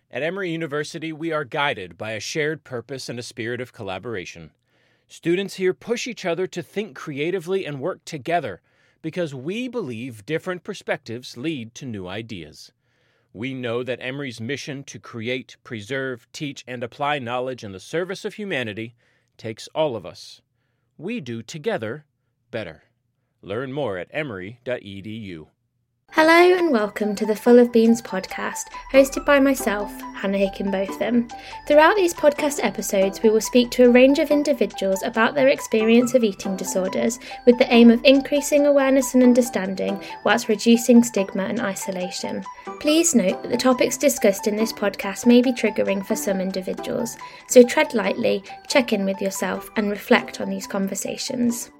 At Emory University, we are guided by a shared purpose and a spirit of collaboration. Students here push each other to think creatively and work together because we believe different perspectives lead to new ideas. We know that Emory's mission to create, preserve, teach, and apply knowledge in the service of humanity takes all of us. We do together better. Learn more at emory.edu. Hello and welcome to the Full of Beans podcast, hosted by myself, Hannah Hickenbotham. Throughout these podcast episodes, we will speak to a range of individuals about their experience of eating disorders, with the aim of increasing awareness and understanding whilst reducing stigma and isolation. Please note that the topics discussed in this podcast may be triggering for some individuals, so tread lightly, check in with yourself, and reflect on these conversations.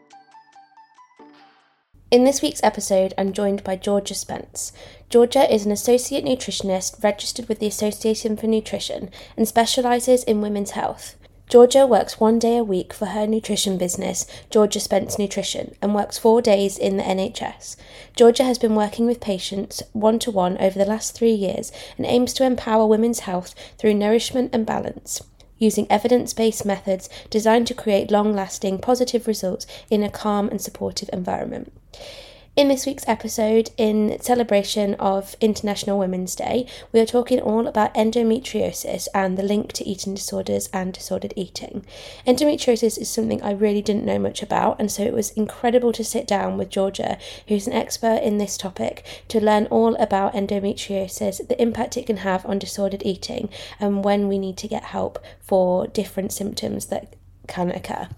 In this week's episode, I'm joined by Georgia Spence. Georgia is an associate nutritionist registered with the Association for Nutrition and specialises in women's health. Georgia works 1 day a week for her nutrition business, Georgia Spence Nutrition, and works 4 days in the NHS. Georgia has been working with patients one-to-one over the last 3 years and aims to empower women's health through nourishment and balance, using evidence-based methods designed to create long-lasting positive results in a calm and supportive environment. In this week's episode, in celebration of International Women's Day, we are talking all about endometriosis and the link to eating disorders and disordered eating. Endometriosis is something I really didn't know much about, and so it was incredible to sit down with Georgia, who's an expert in this topic, to learn all about endometriosis, the impact it can have on disordered eating, and when we need to get help for different symptoms that can occur.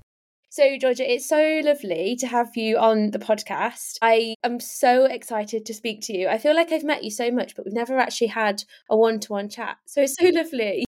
So, Georgia, it's so lovely to have you on the podcast. I am so excited to speak to you. I feel like I've met you so much, but we've never actually had a one-to-one chat. So it's so lovely.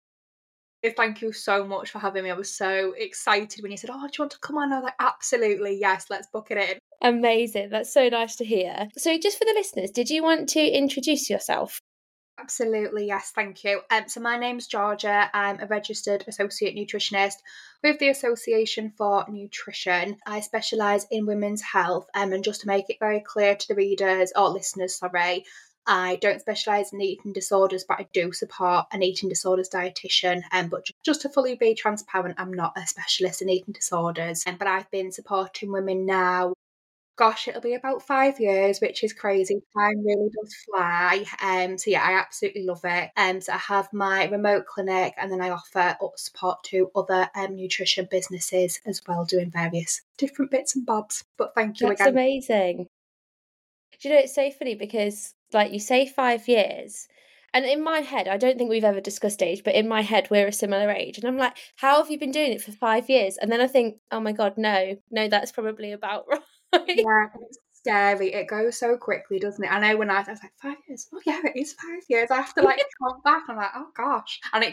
Thank you so much for having me. I was so excited when you said, "Oh, do you want to come on?" I was like, absolutely, yes, let's book it in. Amazing. That's so nice to hear. So just for the listeners, did you want to introduce yourself? Absolutely, yes, thank you. So my name's Georgia. I'm a registered associate nutritionist with the Association for Nutrition. I specialise in women's health, and just to make it very clear to the readers, or listeners, sorry, I don't specialise in eating disorders, but I do support an eating disorders dietitian. But just to fully be transparent, I'm not a specialist in eating disorders. But I've been supporting women now. Gosh, it'll be about 5 years, which is crazy. Time really does fly. So yeah, I absolutely love it. So I have my remote clinic, and then I offer support to other nutrition businesses as well, doing various different bits and bobs. But thank you again. That's amazing. Do you know, it's so funny because, like, you say 5 years, and in my head, I don't think we've ever discussed age, but in my head, we're a similar age. And I'm like, how have you been doing it for 5 years? And then I think, oh my God, no, that's probably about right. Yeah, it's scary. It goes so quickly, doesn't it? I know when I was like, 5 years. Oh yeah, it is 5 years. I have to count back. I'm like, oh gosh. And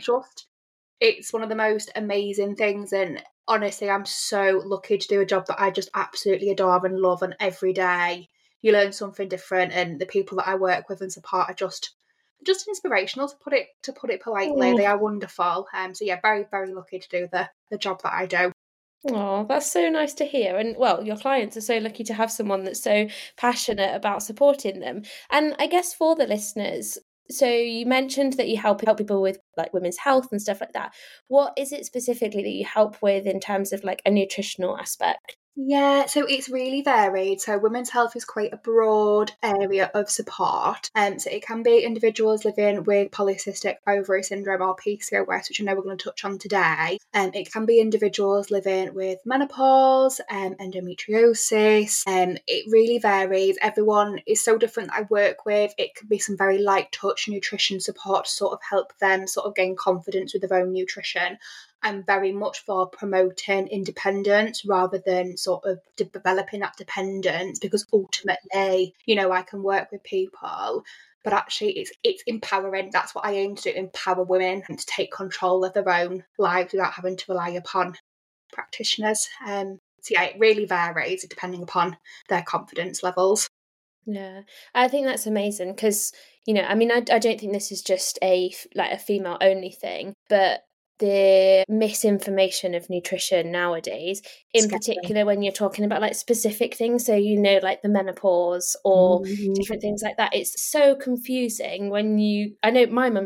it's one of the most amazing things. And honestly, I'm so lucky to do a job that I just absolutely adore and love. And every day you learn something different. And the people that I work with and support are just inspirational, to put it politely. They are wonderful. So yeah, very, very lucky to do the job that I do. Oh, that's so nice to hear. And well, your clients are so lucky to have someone that's so passionate about supporting them. And I guess for the listeners, so you mentioned that you help people with like women's health and stuff like that. What is it specifically that you help with in terms of like a nutritional aspect? Yeah, so it's really varied. So women's health is quite a broad area of support. So it can be individuals living with polycystic ovary syndrome or PCOS, which I know we're going to touch on today. It can be individuals living with menopause, endometriosis. It really varies. Everyone is so different that I work with. It could be some very light touch nutrition support to sort of help them sort of gain confidence with their own nutrition. I'm very much for promoting independence rather than sort of developing that dependence, because ultimately, I can work with people, but actually it's empowering. That's what I aim to do, empower women and to take control of their own lives without having to rely upon practitioners. So yeah, it really varies depending upon their confidence levels. Yeah, I think that's amazing because, I mean, I don't think this is just a female only thing, but the misinformation of nutrition nowadays, in particular when you're talking about like specific things, so like the menopause or different things like that, it's so confusing when I know my mum's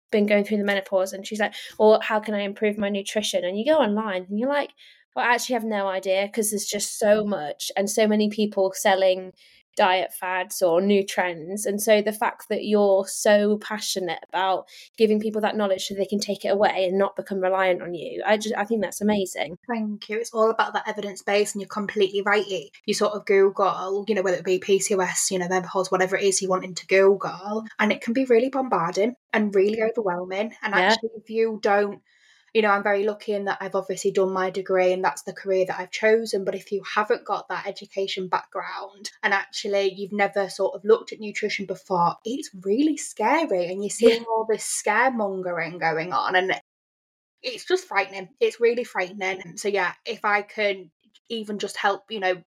been going through the menopause, and she's like, well, how can I improve my nutrition? And you go online and you're like, well, I actually have no idea, because there's just so much and so many people selling diet fads or new trends. And so the fact that you're so passionate about giving people that knowledge so they can take it away and not become reliant on you, I think that's amazing. Thank you. It's all about that evidence base, and you're completely right. You sort of Google, whether it be PCOS, menopause, whatever it is you want to Google, and it can be really bombarding and really overwhelming. And actually, if you don't, I'm very lucky in that I've obviously done my degree and that's the career that I've chosen. But if you haven't got that education background and actually you've never sort of looked at nutrition before, it's really scary. And you're seeing all this scaremongering going on, and it's just frightening. It's really frightening. So yeah, if I can even just help,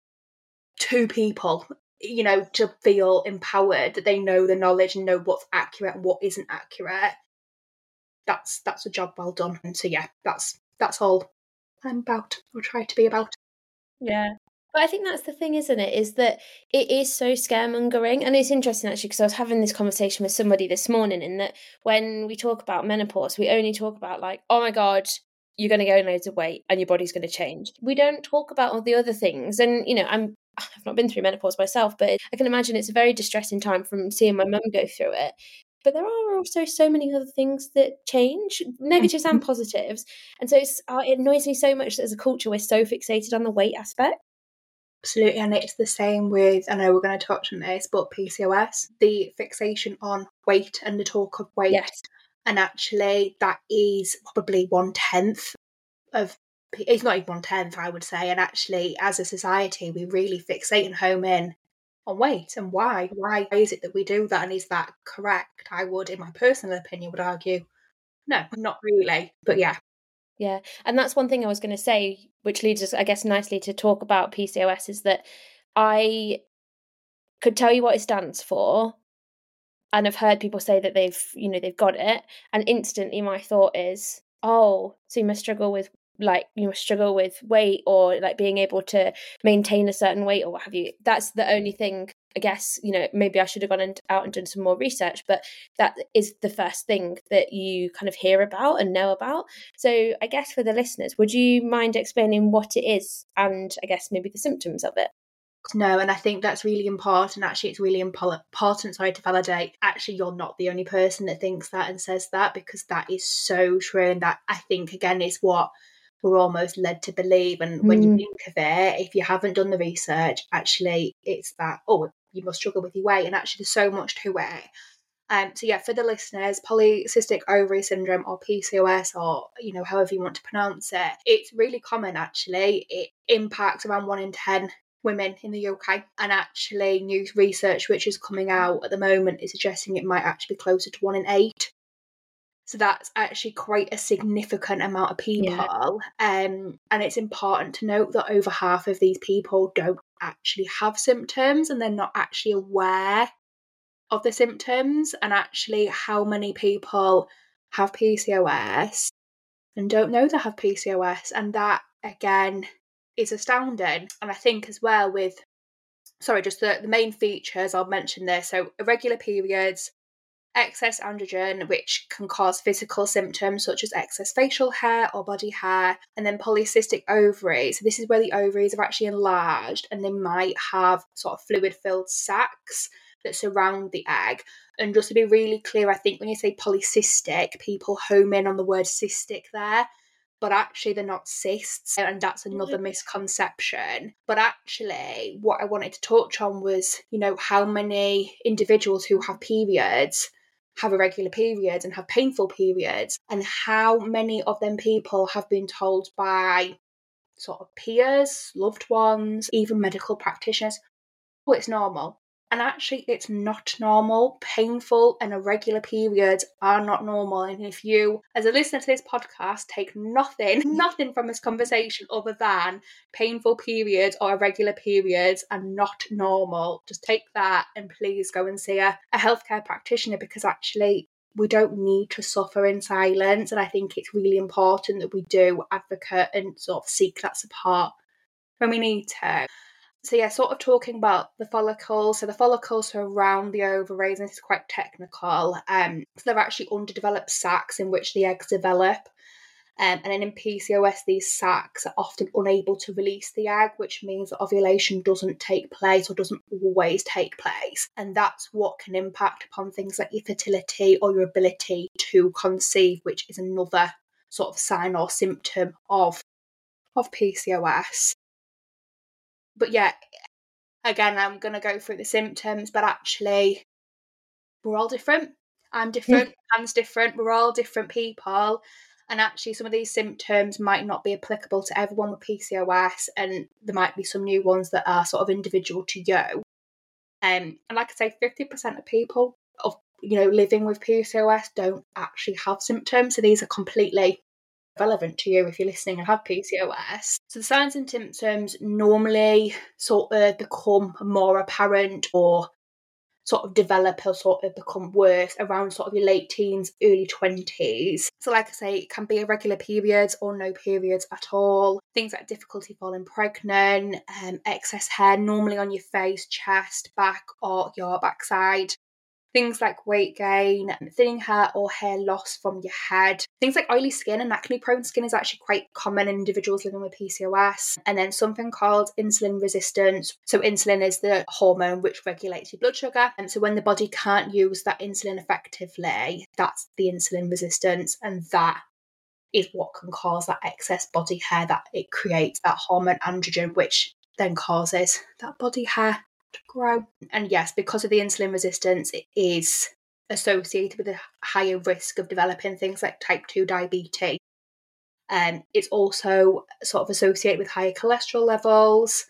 2 people, to feel empowered, that they know the knowledge and know what's accurate and what isn't accurate, that's a job well done. And so yeah, that's all I'm about, or try to be about. Yeah. But I think that's the thing, isn't it? Is that it is so scaremongering. And it's interesting, actually, because I was having this conversation with somebody this morning, in that when we talk about menopause, we only talk about like, oh my God, you're going to gain loads of weight and your body's going to change. We don't talk about all the other things. And, I've not been through menopause myself, but I can imagine it's a very distressing time from seeing my mum go through it. But there are also so many other things that change, negatives and positives. And so it annoys me so much that as a culture, we're so fixated on the weight aspect. Absolutely, and it's the same with, I know we're going to touch on this, but PCOS, the fixation on weight and the talk of weight. Yes. And actually, that is probably 1/10 of, it's not even 1/10, I would say. And actually, as a society, we really fixate and home in on weight. And why? Why is it that we do that? And is that correct? I would, in my personal opinion, would argue, no, not really. But yeah. Yeah. And that's one thing I was going to say, which leads us, I guess, nicely to talk about PCOS, is that I could tell you what it stands for. And I've heard people say that they've got it. And instantly my thought is, oh, so you must struggle with weight, or like being able to maintain a certain weight or what have you. That's the only thing, I guess, maybe I should have gone out and done some more research, but that is the first thing that you kind of hear about and know about. So I guess for the listeners, would you mind explaining what it is and I guess maybe the symptoms of it? No, and I think that's really important. Actually, it's really important, to validate. Actually, you're not the only person that thinks that and says that, because that is so true. And that, I think, again, is what we're almost led to believe. And when you think of it, if you haven't done the research, actually, it's that, oh, you must struggle with your weight. And actually, there's so much to it. So yeah, for the listeners, polycystic ovary syndrome, or PCOS, or however you want to pronounce it, it's really common. Actually, it impacts around 1 in 10 women in the UK, and actually new research which is coming out at the moment is suggesting it might actually be closer to 1 in 8. So that's actually quite a significant amount of people. And it's important to note that over half of these people don't actually have symptoms, and they're not actually aware of the symptoms. And actually, how many people have PCOS and don't know they have PCOS? And that, again, is astounding. And I think as well with, just the main features, I'll mention there. So irregular periods, excess androgen, which can cause physical symptoms such as excess facial hair or body hair, and then polycystic ovaries. So this is where the ovaries are actually enlarged, and they might have sort of fluid-filled sacs that surround the egg. And just to be really clear, I think when you say polycystic, people home in on the word cystic there, but actually they're not cysts, and that's another misconception. But actually, what I wanted to touch on was, how many individuals who have periods have irregular periods and have painful periods, and how many of them people have been told by sort of peers, loved ones, even medical practitioners, oh, it's normal. And actually, it's not normal. Painful and irregular periods are not normal. And if you, as a listener to this podcast, take nothing from this conversation other than painful periods or irregular periods are not normal, just take that and please go and see a healthcare practitioner, because actually we don't need to suffer in silence. And I think it's really important that we do advocate and sort of seek that support when we need to. So yeah, sort of talking about the follicles. So the follicles are around the ovaries, and this is quite technical. So they're actually underdeveloped sacs in which the eggs develop. And then in PCOS, these sacs are often unable to release the egg, which means that ovulation doesn't take place or doesn't always take place. And that's what can impact upon things like your fertility or your ability to conceive, which is another sort of sign or symptom of PCOS. But yeah, again, I'm going to go through the symptoms, but actually, we're all different. I'm different, Anne's different, we're all different people. And actually, some of these symptoms might not be applicable to everyone with PCOS, and there might be some new ones that are sort of individual to you. And like I say, 50% of people living with PCOS don't actually have symptoms. So these are completely relevant to you if you're listening and have PCOS. So the signs and symptoms normally sort of become more apparent or sort of develop or sort of become worse around sort of your late teens, early 20s. So like I say, it can be irregular periods or no periods at all. Things like difficulty falling pregnant, excess hair normally on your face, chest, back or your backside. Things like weight gain, thinning hair or hair loss from your head. Things like oily skin and acne-prone skin is actually quite common in individuals living with PCOS. And then something called insulin resistance. So insulin is the hormone which regulates your blood sugar. And so when the body can't use that insulin effectively, that's the insulin resistance. And that is what can cause that excess body hair that it creates, that hormone androgen, which then causes that body hair to grow. And yes, because of the insulin resistance, it is associated with a higher risk of developing things like type 2 diabetes. It's also sort of associated with higher cholesterol levels,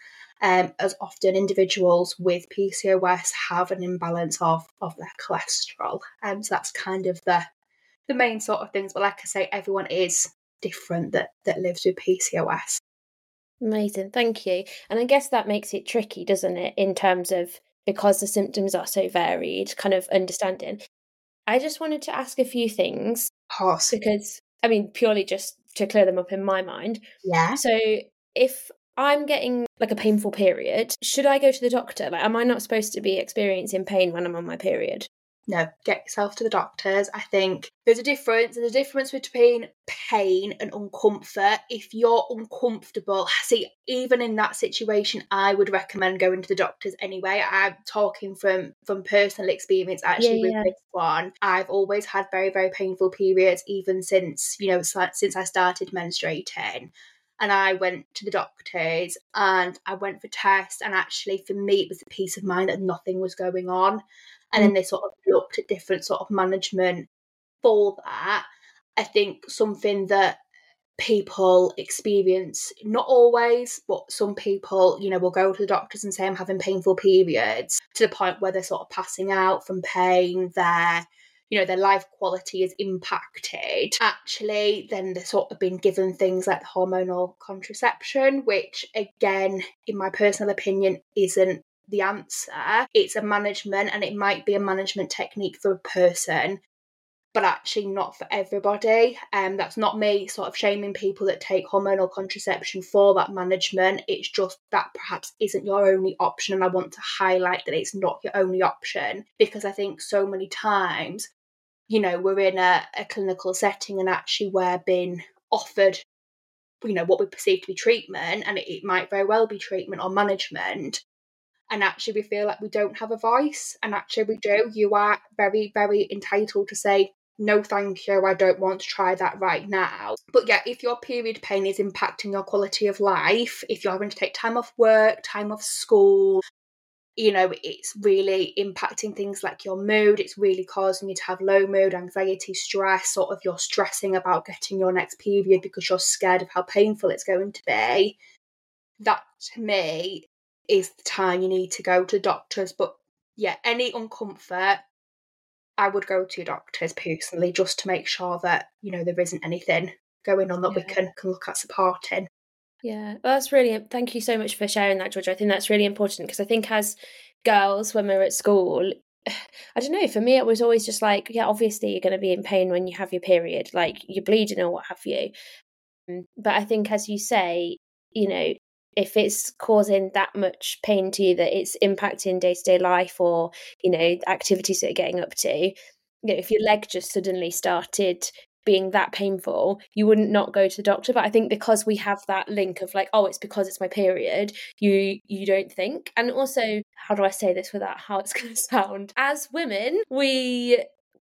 as often individuals with PCOS have an imbalance of their cholesterol. So that's kind of the main sort of things. But like I say, everyone is different that lives with PCOS. Amazing, thank you. And I guess that makes it tricky, doesn't it, in terms of, because the symptoms are so varied, kind of understanding. I just wanted to ask a few things. Of course. Because, I mean, purely just to clear them up in my mind. Yeah. So if I'm getting like a painful period, should I go to the doctor? Like, am I not supposed to be experiencing pain when I'm on my period? No, get yourself to the doctors. I think there's a difference. There's a difference between pain and uncomfort. If you're uncomfortable, see, even in that situation, I would recommend going to the doctors anyway. I'm talking from personal experience actually with this one. I've always had very, very painful periods, even since I started menstruating. And I went to the doctors and I went for tests. And actually, for me, it was the peace of mind that nothing was going on. And then they sort of looked at different sort of management for that. I think something that people experience, not always, but some people, will go to the doctors and say, I'm having painful periods, to the point where they're sort of passing out from pain, their life quality is impacted. Actually, then they're sort of being given things like hormonal contraception, which again, in my personal opinion, isn't the answer. It's a management, and it might be a management technique for a person, but actually not for everybody. That's not me sort of shaming people that take hormonal contraception for that management. It's just that perhaps isn't your only option, and I want to highlight that it's not your only option, because I think so many times, we're in a clinical setting and actually we're being offered what we perceive to be treatment, and it might very well be treatment or management. And actually we feel like we don't have a voice, and actually we do. You are very, very entitled to say, no thank you, I don't want to try that right now. But yeah, if your period pain is impacting your quality of life, if you're having to take time off work, time off school, it's really impacting things like your mood, it's really causing you to have low mood, anxiety, stress, sort of you're stressing about getting your next period because you're scared of how painful it's going to be, that to me is the time you need to go to doctors. But yeah, any uncomfort, I would go to your doctors personally, just to make sure that there isn't anything going on that we can look at supporting. Yeah, well, that's really, thank you so much for sharing that, Georgia. I think that's really important, because I think as girls, when we're at school, I don't know, for me it was always just like, yeah, obviously you're going to be in pain when you have your period, like you're bleeding or what have you. But I think, as you say, if it's causing that much pain to you that it's impacting day-to-day life or, activities that you're getting up to, if your leg just suddenly started being that painful, you wouldn't not go to the doctor. But I think because we have that link of like, oh, it's because it's my period, you don't think. And also, how do I say this without how it's going to sound? As women, we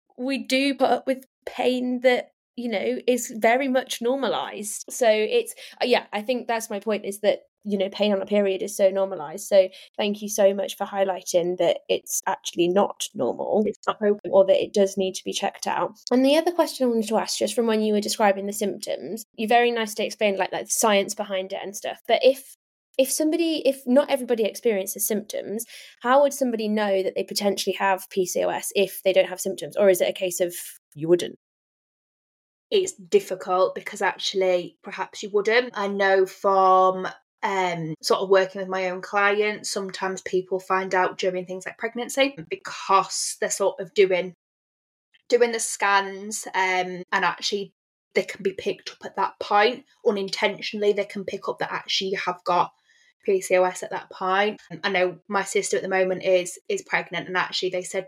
do put up with pain that is very much normalized. So it's I think that's my point, is that pain on a period is so normalized. So thank you so much for highlighting that it's actually not normal, or that it does need to be checked out. And the other question I wanted to ask, just from when you were describing the symptoms, you very nicely explained like the science behind it and stuff, but if not everybody experiences symptoms, how would somebody know that they potentially have PCOS if they don't have symptoms? Or is it a case of you wouldn't? It's difficult because actually perhaps you wouldn't. I know from sort of working with my own clients, sometimes people find out during things like pregnancy because they're sort of doing the scans, and actually they can be picked up at that point. Unintentionally, they can pick up that actually you have got PCOS at that point. I know my sister at the moment is pregnant, and actually they said,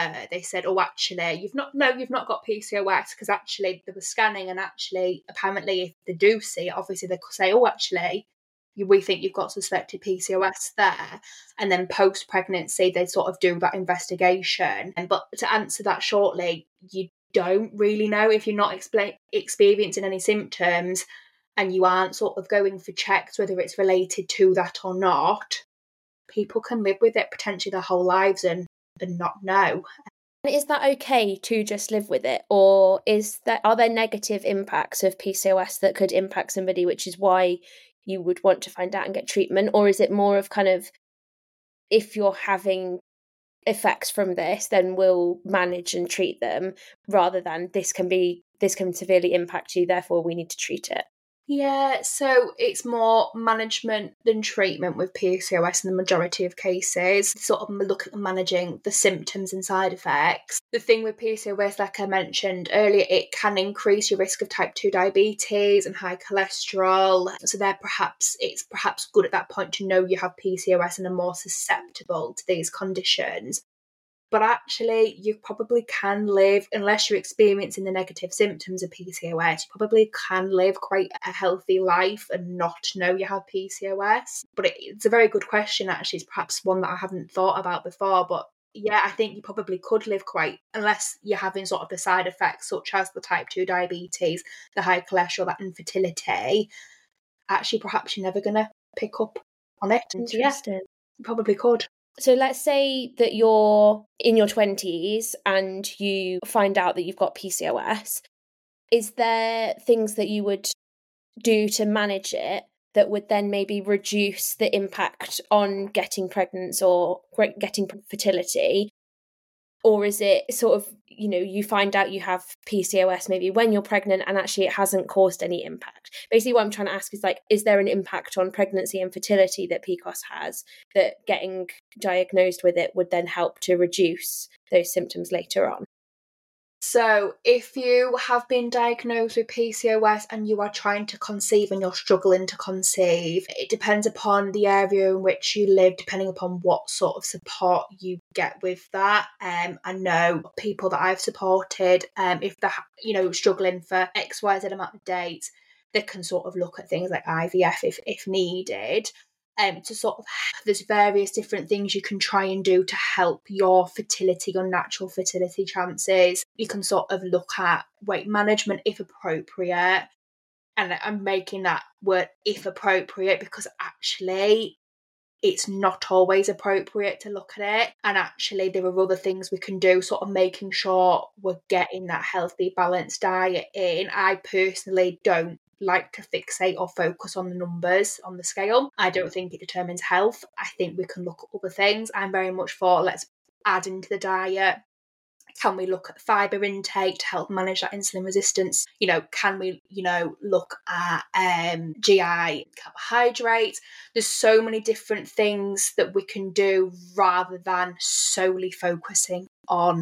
oh, actually you've not got PCOS, because actually they were scanning, and actually apparently if they do see it, obviously they could say, oh, actually we think you've got suspected PCOS there, and then post-pregnancy they sort of do that investigation. But to answer that shortly, you don't really know if you're not experiencing any symptoms and you aren't sort of going for checks whether it's related to that or not. People can live with it potentially their whole lives and not know. Is that okay to just live with it, or are there negative impacts of PCOS that could impact somebody, which is why you would want to find out and get treatment? Or is it more of kind of, if you're having effects from this, then we'll manage and treat them, rather than this can severely impact you, therefore we need to treat it? Yeah, so it's more management than treatment with PCOS in the majority of cases. Sort of look at managing the symptoms and side effects. The thing with PCOS, like I mentioned earlier, it can increase your risk of type 2 diabetes and high cholesterol. So it's perhaps good at that point to know you have PCOS and are more susceptible to these conditions. But actually, you probably can live, unless you're experiencing the negative symptoms of PCOS, you probably can live quite a healthy life and not know you have PCOS. But it's a very good question, actually. It's perhaps one that I haven't thought about before. But yeah, I think you probably could live quite, unless you're having sort of the side effects such as the type 2 diabetes, the high cholesterol, that infertility. Actually, perhaps you're never going to pick up on it. Interesting. Yeah, you probably could. So let's say that you're in your 20s and you find out that you've got PCOS. Is there things that you would do to manage it that would then maybe reduce the impact on getting pregnant or getting fertility? Or is it sort of, you find out you have PCOS maybe when you're pregnant and actually it hasn't caused any impact? Basically what I'm trying to ask is, like, is there an impact on pregnancy and fertility that PCOS has, that getting diagnosed with it would then help to reduce those symptoms later on? So if you have been diagnosed with PCOS and you are trying to conceive and you're struggling to conceive, it depends upon the area in which you live, depending upon what sort of support you get with that. I know people that I've supported, if they're struggling for XYZ amount of dates, they can sort of look at things like IVF if needed. To sort of, there's various different things you can try and do to help your fertility, your natural fertility chances. You can sort of look at weight management if appropriate. And I'm making that word if appropriate because actually it's not always appropriate to look at it. And actually there are other things we can do, sort of making sure we're getting that healthy, balanced diet in. I personally don't like to fixate or focus on the numbers on the scale. I don't think it determines health. I think we can look at other things. I'm very much for, let's add into the diet. Can we look at fibre intake to help manage that insulin resistance? Can we, look at GI carbohydrates? There's so many different things that we can do rather than solely focusing on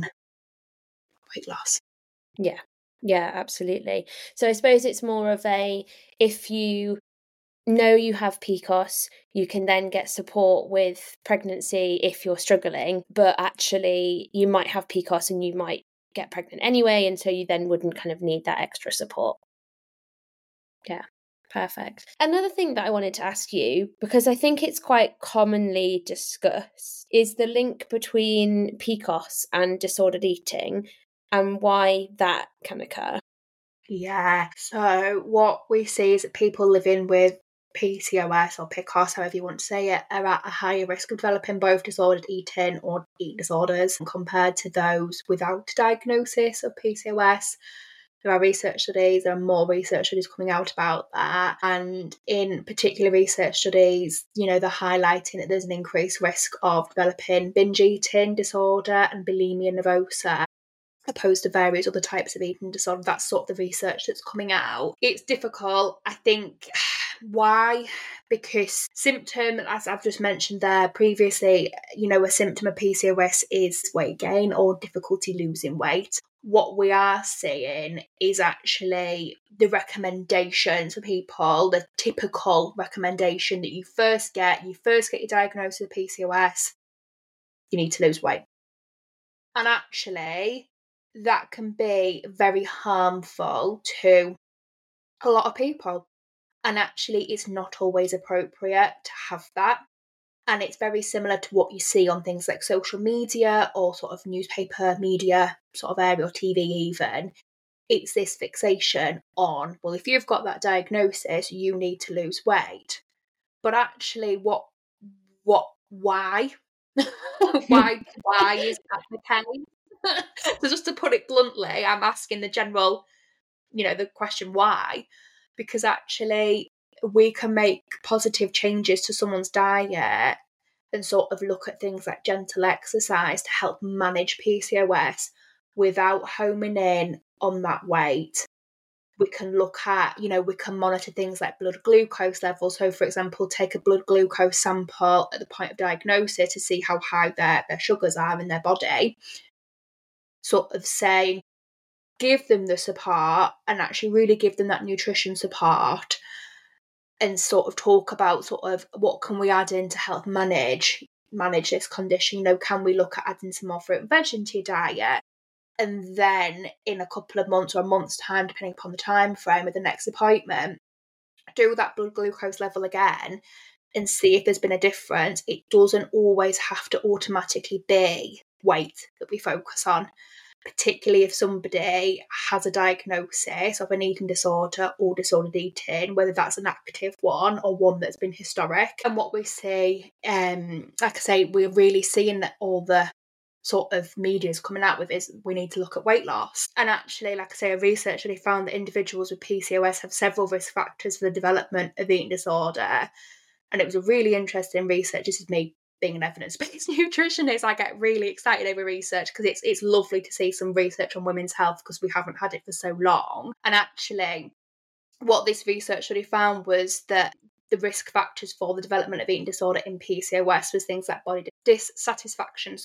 weight loss. Yeah, absolutely. So I suppose it's more of if you know you have PCOS, you can then get support with pregnancy if you're struggling, but actually you might have PCOS and you might get pregnant anyway, and so you then wouldn't kind of need that extra support. Yeah, perfect. Another thing that I wanted to ask you, because I think it's quite commonly discussed, is the link between PCOS and disordered eating and why that can occur. Yeah, so what we see is that people living with PCOS or PCOS, however you want to say it, are at a higher risk of developing both disordered eating or eating disorders compared to those without diagnosis of PCOS. There are research studies, there are more research studies coming out about that. And in particular research studies, they're highlighting that there's an increased risk of developing binge eating disorder and bulimia nervosa, opposed to various other types of eating disorder. That's sort of the research that's coming out. It's difficult, I think. Why? Because symptom, as I've just mentioned there previously, a symptom of PCOS is weight gain or difficulty losing weight. What we are seeing is actually the recommendations for people, the typical recommendation that you first get your diagnosis of PCOS, you need to lose weight. And actually, that can be very harmful to a lot of people. And actually, it's not always appropriate to have that. And it's very similar to what you see on things like social media or sort of newspaper media sort of area or TV even. It's this fixation on, well, if you've got that diagnosis, you need to lose weight. But actually, why? Why is that the case? So just to put it bluntly, I'm asking the general, the question why, because actually we can make positive changes to someone's diet and sort of look at things like gentle exercise to help manage PCOS without homing in on that weight. We can look at, we can monitor things like blood glucose levels. So, for example, take a blood glucose sample at the point of diagnosis to see how high their sugars are in their body. Sort of say, give them the support and actually really give them that nutrition support and sort of talk about sort of what can we add in to help manage this condition. Can we look at adding some more fruit and veg into your diet? And then in a couple of months or a month's time, depending upon the time frame of the next appointment, do that blood glucose level again and see if there's been a difference. It doesn't always have to automatically be weight that we focus on, particularly if somebody has a diagnosis of an eating disorder or disordered eating, whether that's an active one or one that's been historic. And what we see, like I say, we're really seeing that all the sort of media is coming out with is we need to look at weight loss. And actually, like I say, a research really found that individuals with PCOS have several risk factors for the development of eating disorder. And it was a really interesting research. This is me being an evidence-based nutritionist. I get really excited over research because it's lovely to see some research on women's health because we haven't had it for so long. And actually, what this research study found was that the risk factors for the development of eating disorder in PCOS was things like body dissatisfaction,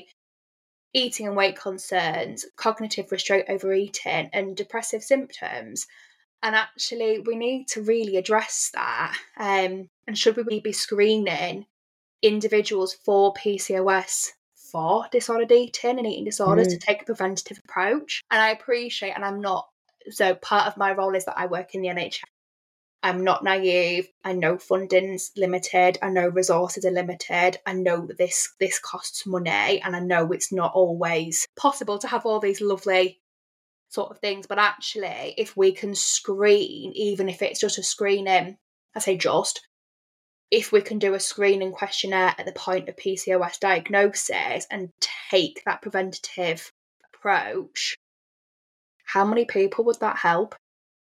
eating and weight concerns, cognitive restraint, overeating, and depressive symptoms. And actually, we need to really address that. And should we be screening individuals for PCOS for disordered eating and eating disorders to take a preventative approach? And I appreciate, and I'm not, so part of my role is that I work in the NHS. I'm not naive. I know funding's limited. I know resources are limited. I know that this costs money, and I know it's not always possible to have all these lovely sort of things. But actually, if we can screen, even if it's just a screening, I say just, if we can do a screening questionnaire at the point of PCOS diagnosis and take that preventative approach, how many people would that help?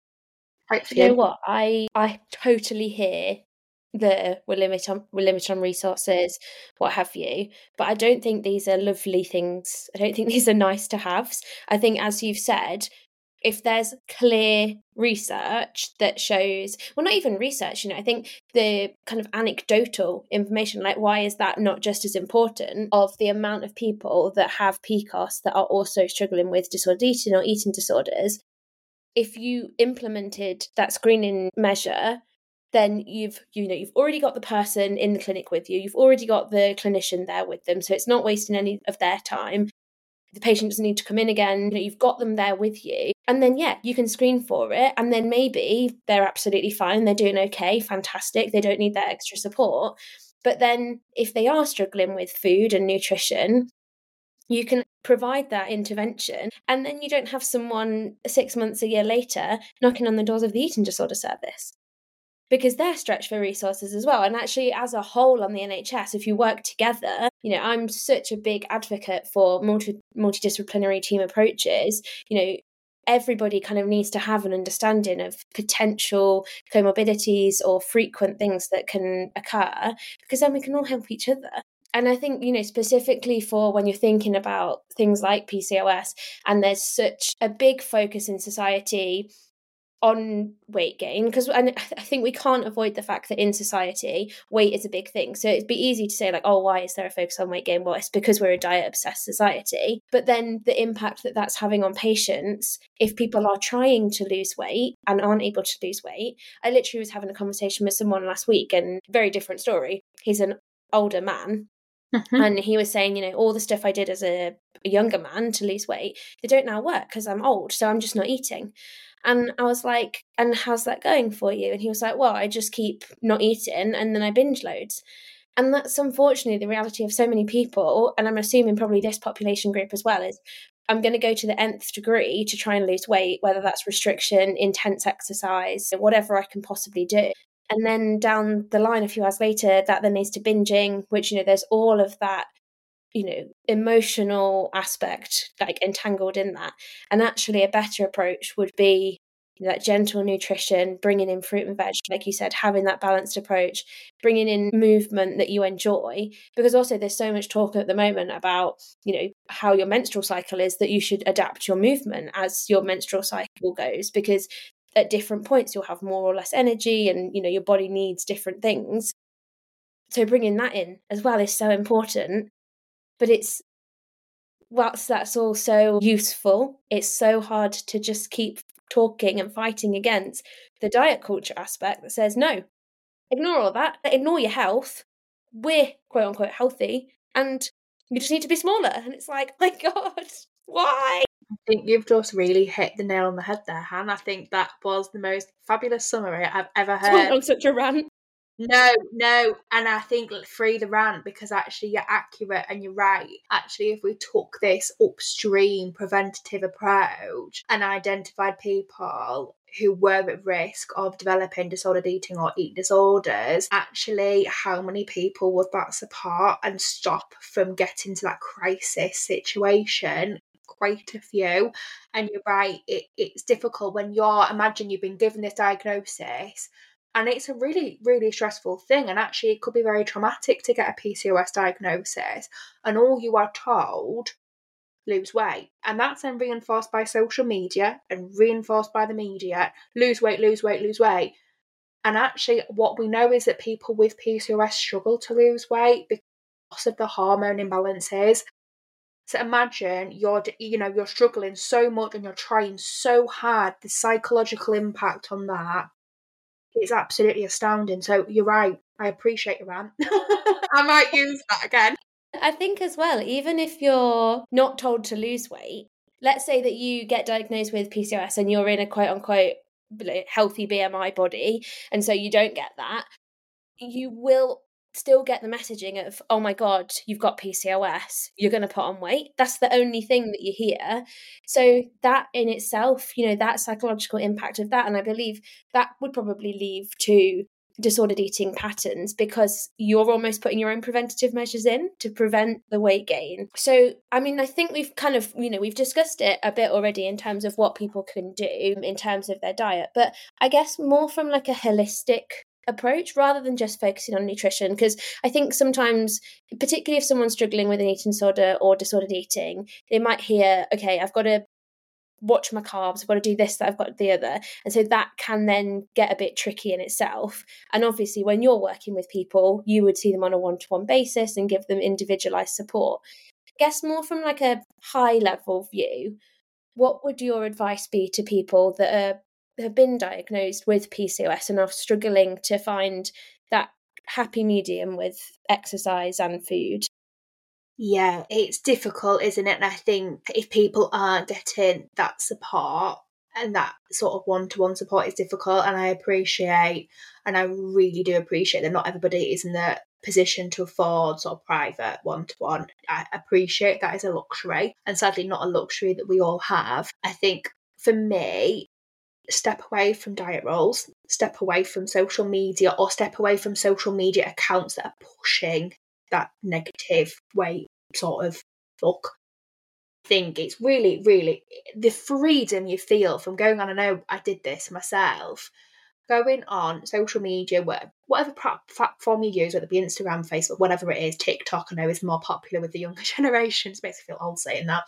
You know what? I totally hear that we're limited on resources, what have you. But I don't think these are lovely things. I don't think these are nice to haves. I think, as you've said, if there's clear research that shows, well, not even research, I think the kind of anecdotal information, like why is that not just as important of the amount of people that have PCOS that are also struggling with disordered eating or eating disorders. If you implemented that screening measure then you've already got the person in the clinic with you. You've already got the clinician there with them. So it's not wasting any of their time. The patient doesn't need to come in again. You've got them there with you. And then, you can screen for it. And then maybe they're absolutely fine. They're doing okay. Fantastic. They don't need that extra support. But then if they are struggling with food and nutrition, you can provide that intervention. And then you don't have someone 6 months, a year later, knocking on the doors of the eating disorder service, because they're stretched for resources as well. And actually, as a whole on the NHS, if you work together, I'm such a big advocate for multidisciplinary team approaches. Everybody kind of needs to have an understanding of potential comorbidities or frequent things that can occur, because then we can all help each other. And I think, specifically for when you're thinking about things like PCOS, and there's such a big focus in society on weight gain, because I think we can't avoid the fact that in society weight is a big thing. So it'd be easy to say like, oh, why is there a focus on weight gain? Well, it's because we're a diet obsessed society. But then the impact that that's having on patients, if people are trying to lose weight and aren't able to lose weight. I literally was having a conversation with someone last week, and very different story. He's an older man. And he was saying, all the stuff I did as a younger man to lose weight, they don't now work because I'm old, so I'm just not eating. And I was like, and how's that going for you? And he was like, well, I just keep not eating and then I binge loads. And that's unfortunately the reality of so many people. And I'm assuming probably this population group as well, is I'm going to go to the nth degree to try and lose weight, whether that's restriction, intense exercise, whatever I can possibly do. And then down the line, a few hours later, that then leads to binging, which, there's all of that, emotional aspect like entangled in that. And actually a better approach would be that gentle nutrition, bringing in fruit and veg, like you said, having that balanced approach, bringing in movement that you enjoy. Because also there's so much talk at the moment about, how your menstrual cycle is, that you should adapt your movement as your menstrual cycle goes, because at different points you'll have more or less energy, and your body needs different things. So bringing that in as well is so important. But whilst that's also useful, it's so hard to just keep talking and fighting against the diet culture aspect that says, no, ignore all that, ignore your health, we're quote unquote healthy, and you just need to be smaller. And it's like, my God, why? I think you've just really hit the nail on the head there, Han. I think that was the most fabulous summary I've ever heard. Went on such a rant. No, and I think free the rant, because actually you're accurate and you're right. Actually, if we took this upstream preventative approach and identified people who were at risk of developing disordered eating or eating disorders, actually how many people would that support and stop from getting to that crisis situation? Quite a few. And you're right, it's difficult when imagine you've been given this diagnosis, and it's a really, really stressful thing. And actually, it could be very traumatic to get a PCOS diagnosis. And all you are told, lose weight. And that's then reinforced by social media and reinforced by the media. Lose weight, lose weight, lose weight. And actually, what we know is that people with PCOS struggle to lose weight because of the hormone imbalances. So imagine you're struggling so much and you're trying so hard. The psychological impact on that, it's absolutely astounding. So you're right. I appreciate your rant. I might use that again. I think as well, even if you're not told to lose weight, let's say that you get diagnosed with PCOS and you're in a quote unquote healthy BMI body, and so you don't get that, you will still get the messaging of, oh my God, you've got PCOS, you're going to put on weight. That's the only thing that you hear. So that in itself, that psychological impact of that, and I believe that would probably lead to disordered eating patterns, because you're almost putting your own preventative measures in to prevent the weight gain. So, I mean, I think we've kind of, we've discussed it a bit already in terms of what people can do in terms of their diet, but I guess more from like a holistic approach rather than just focusing on nutrition, because I think sometimes, particularly if someone's struggling with an eating disorder or disordered eating, they might hear, okay, I've got to watch my carbs, I've got to do this, that I've got the other, and so that can then get a bit tricky in itself. And obviously when you're working with people, you would see them on a one-to-one basis and give them individualized support. I guess more from like a high level view, what would your advice be to people that are have been diagnosed with PCOS and are struggling to find that happy medium with exercise and food. Yeah, it's difficult, isn't it? And I think if people aren't getting that support, and that sort of one-to-one support is difficult, and I really do appreciate that not everybody is in the position to afford sort of private one-to-one. I appreciate that is a luxury, and sadly not a luxury that we all have. I think for me, step away from diet rolls, step away from social media, or step away from social media accounts that are pushing that negative way sort of look. I think it's really, really the freedom you feel from going on. I know I did this myself, going on social media, whatever platform you use, whether it be Instagram, Facebook, whatever it is, TikTok, I know is more popular with the younger generations. Makes me feel old saying that.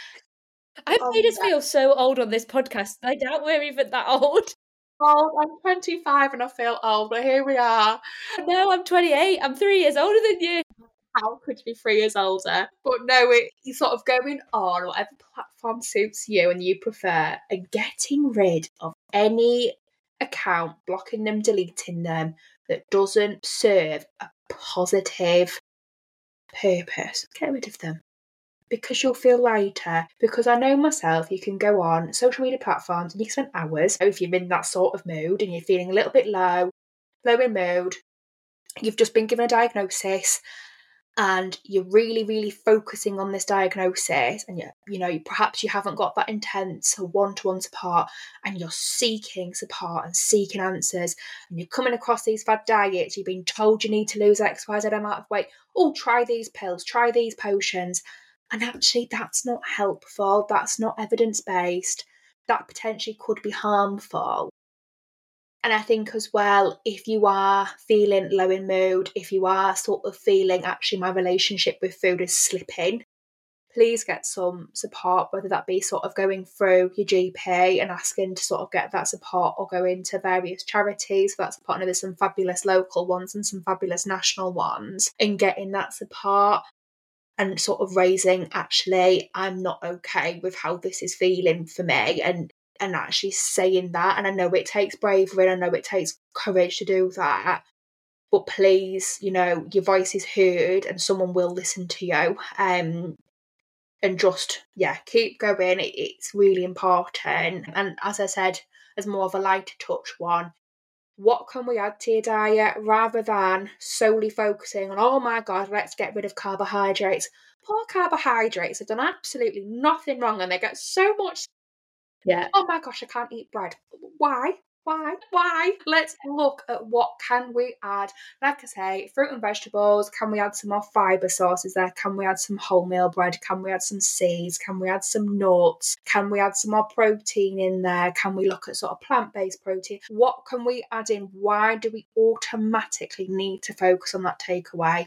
I've made us feel so old on this podcast. I doubt we're even that old. Oh, I'm 25 and I feel old, but here we are. No, I'm 28. I'm 3 years older than you. How could you be 3 years older? But no, you're sort of going on whatever platform suits you and you prefer, and getting rid of any account, blocking them, deleting them, that doesn't serve a positive purpose. Get rid of them. Because you'll feel lighter. Because I know myself, you can go on social media platforms and you can spend hours, if you're in that sort of mood and you're feeling a little bit low in mood, you've just been given a diagnosis, and you're really, really focusing on this diagnosis, and perhaps you haven't got that intense one-to-one support, and you're seeking support and seeking answers, and you're coming across these fad diets, you've been told you need to lose XYZ amount of weight, try these pills, try these potions, and actually that's not helpful, that's not evidence-based, that potentially could be harmful. And I think as well, if you are feeling low in mood, if you are sort of feeling actually my relationship with food is slipping, please get some support, whether that be sort of going through your GP and asking to sort of get that support, or going to various charities for that support. I know there's some fabulous local ones and some fabulous national ones, and getting that support and sort of raising, actually, I'm not okay with how this is feeling for me, and actually saying that. And I know it takes bravery, and I know it takes courage to do that, but please, your voice is heard and someone will listen to you, and just keep going. It's really important. And as I said, as more of a lighter touch one, what can we add to your diet, rather than solely focusing on, oh my god, let's get rid of carbohydrates. Poor carbohydrates have done absolutely nothing wrong, and they get so much. Yeah. Oh my gosh, I can't eat bread. Why? Let's look at what can we add. Like I say, fruit and vegetables. Can we add some more fibre sources there? Can we add some wholemeal bread? Can we add some seeds? Can we add some nuts? Can we add some more protein in there? Can we look at sort of plant-based protein? What can we add in? Why do we automatically need to focus on that takeaway?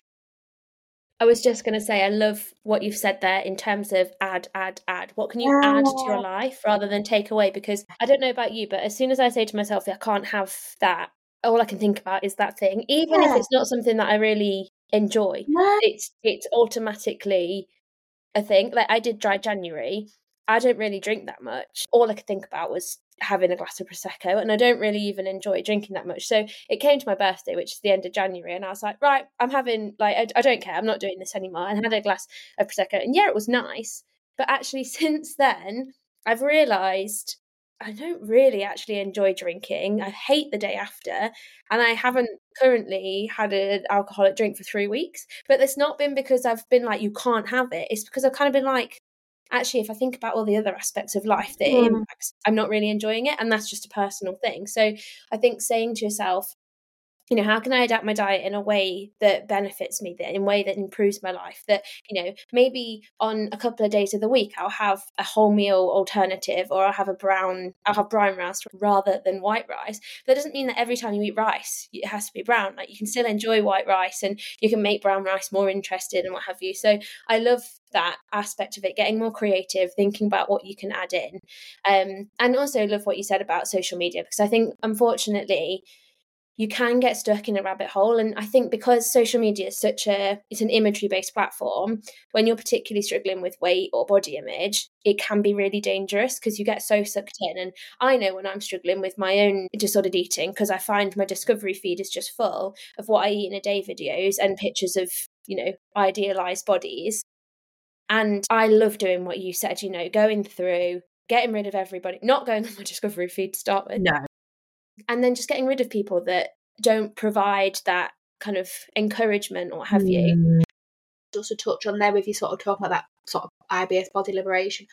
I was just going to say, I love what you've said there in terms of add. What can you add to your life rather than take away? Because I don't know about you, but as soon as I say to myself, I can't have that, all I can think about is that thing. Even if it's not something that I really enjoy, it's automatically a thing. Like, I did dry January. I don't really drink that much. All I could think about was having a glass of Prosecco, and I don't really even enjoy drinking that much. So it came to my birthday, which is the end of January, and I was like, right, I'm having, like, I don't care, I'm not doing this anymore, and had a glass of Prosecco. And it was nice, but actually since then I've realised I don't really actually enjoy drinking. I hate the day after, and I haven't currently had an alcoholic drink for 3 weeks. But it's not been because I've been like, you can't have it. It's because I've kind of been like, actually, if I think about all the other aspects of life that it impacts, I'm not really enjoying it. And that's just a personal thing. So I think saying to yourself, how can I adapt my diet in a way that benefits me, that in a way that improves my life, that, maybe on a couple of days of the week, I'll have a wholemeal alternative, or I'll have brown rice rather than white rice. But that doesn't mean that every time you eat rice, it has to be brown. Like, you can still enjoy white rice, and you can make brown rice more interesting and what have you. So I love that aspect of it, getting more creative, thinking about what you can add in. And also love what you said about social media, because I think, unfortunately, you can get stuck in a rabbit hole. And I think because social media is it's an imagery-based platform, when you're particularly struggling with weight or body image, it can be really dangerous because you get so sucked in. And I know when I'm struggling with my own disordered eating, because I find my discovery feed is just full of what I eat in a day videos and pictures of, idealized bodies. And I love doing what you said, going through, getting rid of everybody, not going on my discovery feed to start with. No. And then just getting rid of people that don't provide that kind of encouragement or have you. Just to touch on there with you sort of talking about that sort of IBS body liberation,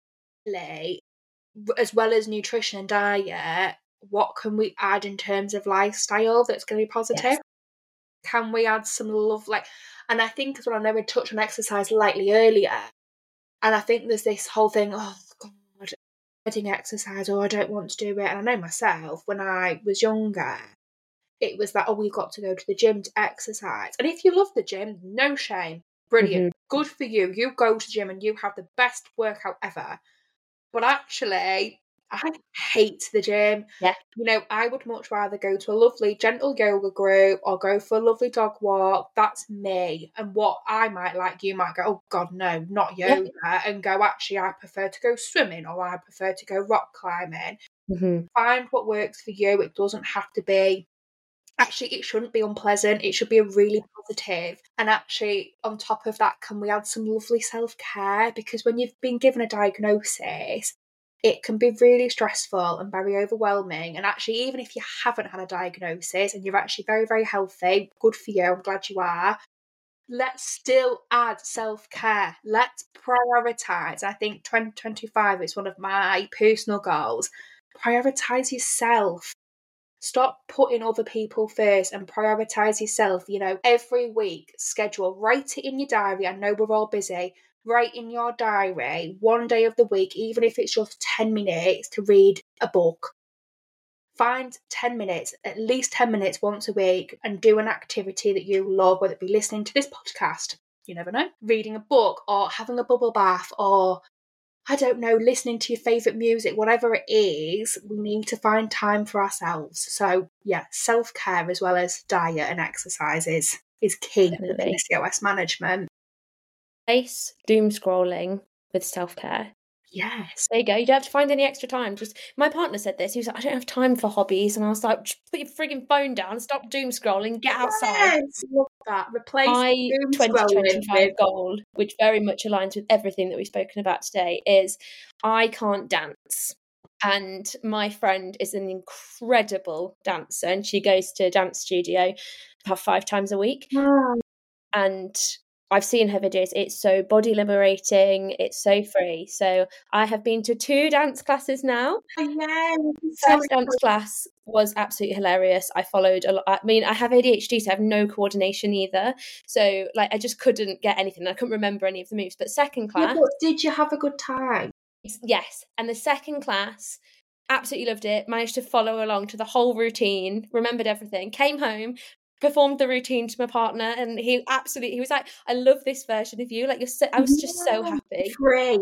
as well as nutrition and diet, what can we add in terms of lifestyle that's going to be positive? Yes. Can we add some love? And I think as well, I know we touched on exercise lightly earlier, and I think there's this whole thing, oh God, getting exercise, I don't want to do it. And I know myself, when I was younger, it was that, we've got to go to the gym to exercise. And if you love the gym, no shame. Brilliant. Good for you. You go to the gym and you have the best workout ever. But actually, I hate the gym. Yeah. I would much rather go to a lovely, gentle yoga group or go for a lovely dog walk. That's me. And what I might like, you might go, oh God, no, not yoga. Yeah. And go, actually, I prefer to go swimming or I prefer to go rock climbing. Find what works for you. It doesn't have to be. Actually, it shouldn't be unpleasant. It should be a really positive. And actually, on top of that, can we add some lovely self-care? Because when you've been given a diagnosis, it can be really stressful and very overwhelming. And actually, even if you haven't had a diagnosis and you're actually very, very healthy, good for you, I'm glad you are, let's still add self-care. Let's prioritise. I think 2025 is one of my personal goals. Prioritise yourself. Stop putting other people first and prioritise yourself. Every week, schedule, write it in your diary. I know we're all busy. Write in your diary one day of the week, even if it's just 10 minutes to read a book. Find 10 minutes, at least 10 minutes once a week, and do an activity that you love, whether it be listening to this podcast, you never know, reading a book or having a bubble bath or, I don't know, listening to your favourite music, whatever it is, we need to find time for ourselves. So, yeah, self-care as well as diet and exercise is key for PCOS management. Replace doom scrolling with self-care. Yes. There you go. You don't have to find any extra time. Just, my partner said this. He was like, I don't have time for hobbies. And I was like, put your frigging phone down, stop doom scrolling, get outside. Yes, love that. Replace my doom 2025 goal, which very much aligns with everything that we've spoken about today, is I can't dance. And my friend is an incredible dancer and she goes to a dance studio about 5 times a week. Wow. And I've seen her videos. It's so body liberating. It's so free. So I have been to 2 dance classes now. Yeah. First dance class was absolutely hilarious. I followed a lot. I mean, I have ADHD, so I have no coordination either. So I just couldn't get anything. I couldn't remember any of the moves. But second class. Yeah, but did you have a good time? Yes. And the second class, absolutely loved it. Managed to follow along to the whole routine. Remembered everything. Came home. Performed the routine to my partner, and he was like, I love this version of you. I was just so happy. Great.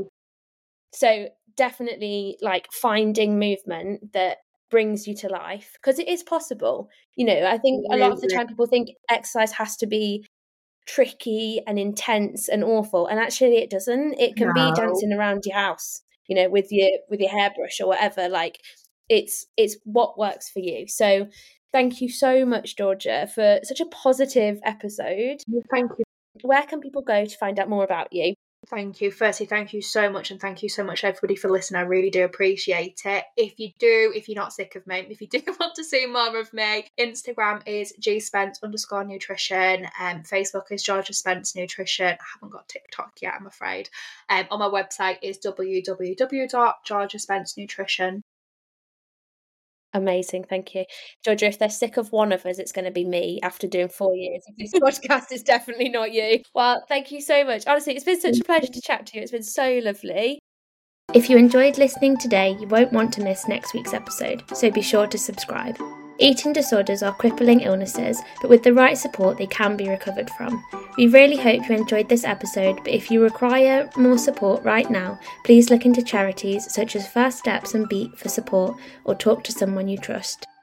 So definitely finding movement that brings you to life, because it is possible. I think a lot of the time people think exercise has to be tricky and intense and awful, and actually it doesn't. It can be dancing around your house, with your hairbrush or whatever. It's what works for you. So thank you so much, Georgia, for such a positive episode. Thank you. Where can people go to find out more about you? Thank you. Firstly, thank you so much, and thank you so much everybody for listening. I really do appreciate it. If you're not sick of me, if you do want to see more of me, Instagram is gspence_nutrition, Facebook is Georgia Spence Nutrition. I haven't got TikTok yet, I'm afraid. On my website is www.georgiaspencenutrition. Amazing, thank you. Georgia, if they're sick of one of us, it's going to be me after doing 4 years of this podcast. Is definitely not you. Well, thank you so much. Honestly, it's been such a pleasure to chat to you. It's been so lovely. If you enjoyed listening today, you won't want to miss next week's episode, so be sure to subscribe. Eating disorders are crippling illnesses, but with the right support they can be recovered from. We really hope you enjoyed this episode, but if you require more support right now, please look into charities such as First Steps and Beat for support, or talk to someone you trust.